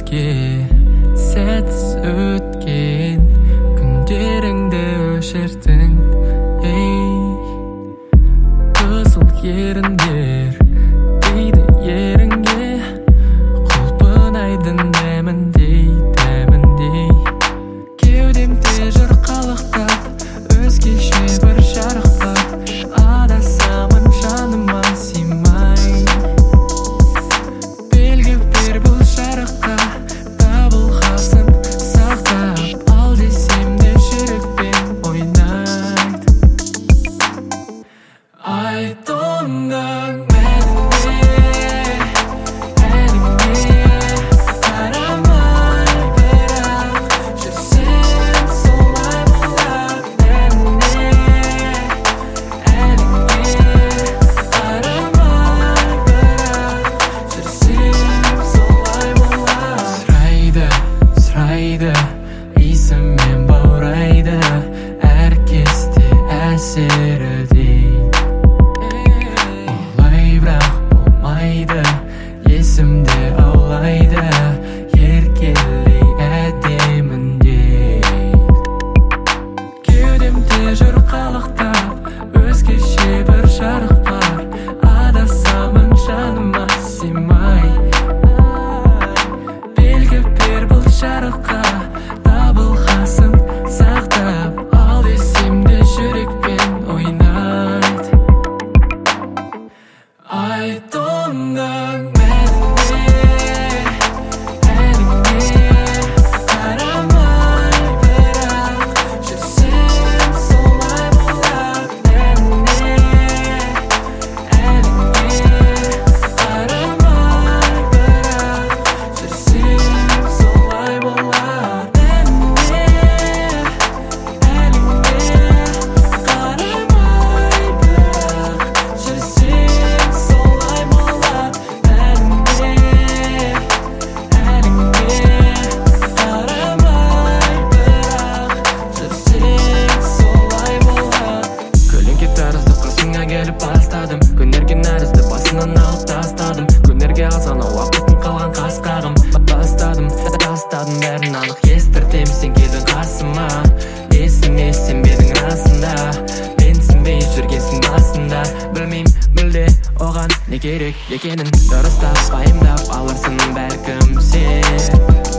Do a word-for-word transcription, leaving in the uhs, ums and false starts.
бірге сәтсіз өткен күндеріңді өшірдің, ей қызыл еріндер дейді еріңе, құлпынайдың дәміндей дәміндей. Кеудемде жүр қалықтап өзгеше бір жарық бар, адасамын жаныма сыймай. Белгі бер бұл жарыққа, табылғасын сақтап, ал десем де жүрекпен ойнайды. Айтуыңның мәніне, әніңе қарамай, бірақ жүрсем солай болады. Мәніне, әніңе қарамай, бірақ жүрсем солай болады. Сұрайды, сұрайды, иісімен баурайды, әр кезде әсері дей. Олай бірақ болмайды, есімде аулайды, еркелей әдеміндей. Кеудемде жүр қалықтап өзгеше бір жарық бар, адасамын жаныма сыймай. Белгі бер бұл жарыққа, табылғасын сақтап, ал десем де жүрекпен ойнайды. Айтуыңның мәніне, әніңе қарамай, бірақ жүрсем солай болады. Мәніне, әніңе қарамай, бірақ жүрсем солай болады. Мәніне, әніңе қарамай, бірақ жүрсем солай болады. Мәніне, әніңе қарамай, бірақ жүрсем солай болады. Көлеңке тәрізді қасыңа келіп бастадым, күнерге нәрізді басынан алып тастадым. Күнерге алсана уақытын қалған қас қағым, бастадым, тастадым бәрін анық естіртем. Сен келдің қасыма, есіңе сен бердің расында, менсінбей жүргенсің басында. Білмейм мүлде оған не керек екенін, дұрыстап пайымдап алырсың бәлкім сен.